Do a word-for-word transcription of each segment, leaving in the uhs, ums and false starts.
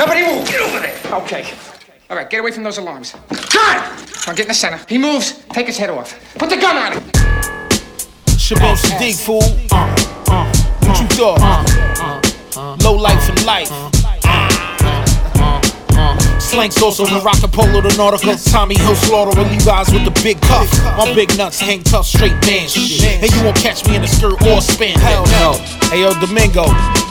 Nobody move. Get over there. Okay. All right, get away from those alarms. Gun! Now get in the center. He moves, take his head off. Put the gun on him. Shabam Sadiq, fool. Uh, uh, what you thought? Uh, uh, uh, Low life and life. Uh, uh, uh, Slang sauce on the Rocket Polo, the Nautica. Tommy Hill slaughter with Levi's with the big cuff. My big nuts hang tough, straight man shit. And you won't catch me in a skirt or span. Hell no. Hey yo, Domingo,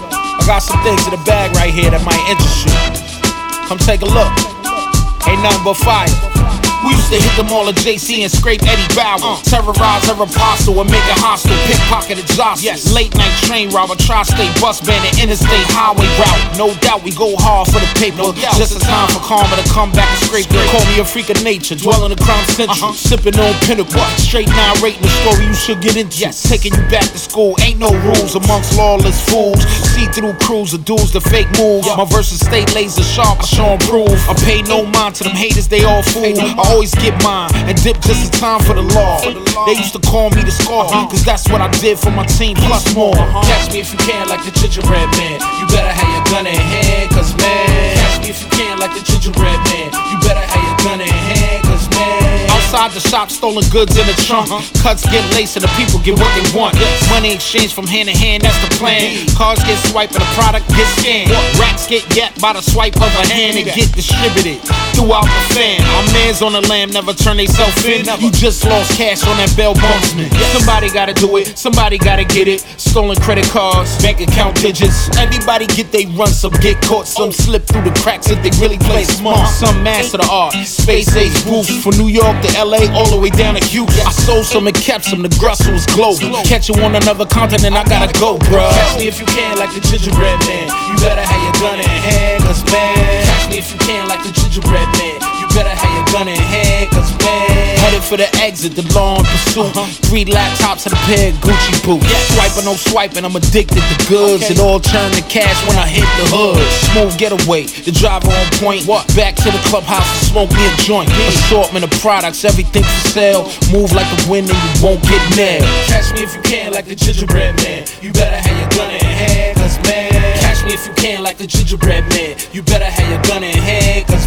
I got some things in the bag right here that might interest you. Come take a look. Ain't nothing but fire. We used to hit them all at J C and scrape Eddie Bauer. Uh, terrorize her apostle and make it hostile. Pickpocket exhaust. Yes. Late night train robber, tri-state bus bandit, interstate highway route. No doubt we go hard for the paper. No just a time for karma to come back and scrape it. Call me a freak of nature, dwell in the crime central. Uh-huh. Sipping on pinnacle. Straight nine rating the story you should get into. Yes. Taking you back to school. Ain't no rules amongst lawless fools. See-through crews, the dudes, the fake moves. Yeah. My verses stay laser sharp, I show 'em proof. I pay no mind to them haters, they all fool. I always get mine and dip just in time for the law. They used to call me the scar, cause that's what I did for my team plus more. Catch me if you can like the gingerbread man. You better have your gun in hand, cause man. Catch me if you can like the gingerbread man. You better have your gun in hand, cause man. Outside the shop, stolen goods in the trunk. Cuts get laced and the people get what they want. Money exchange from hand to hand, that's the plan. Cars get swiped and the product gets scanned. Racks get yapped by the swipe of a hand and get distributed throughout the fan. Our mans on the lam never turn they self in. You just lost cash on that bell bondsman. Somebody gotta do it, somebody gotta get it. Stolen credit cards, bank account digits. Everybody get they run, some get caught, some slip through the cracks if they really play smart. Some master the art, space age roof. From New York to L A, all the way down to Houston. I sold some and kept some, the Brussels global. Catch you on another continent, I gotta go, bruh. Catch me if you can like the gingerbread man. You better have your gun in hand, cause man. Catch me if you can like the gingerbread man. You better have your gun in hand, cause man. Headed for the exit, the long pursuit. Uh-huh. Three laptops and a pair of Gucci boots. Yes. Swiping, no swiping, I'm addicted to goods. Okay. It all turn to cash when I hit the hood. Smooth getaway, the driver on point. What? Back to the clubhouse to smoke me a joint. Yeah. Assortment of products, everything for sale. Move like the wind and you won't get nailed. Catch me if you can like the gingerbread man. You better have your gun in hand, cause man. Catch me if you can like the gingerbread man. You better have your gun in hand, cause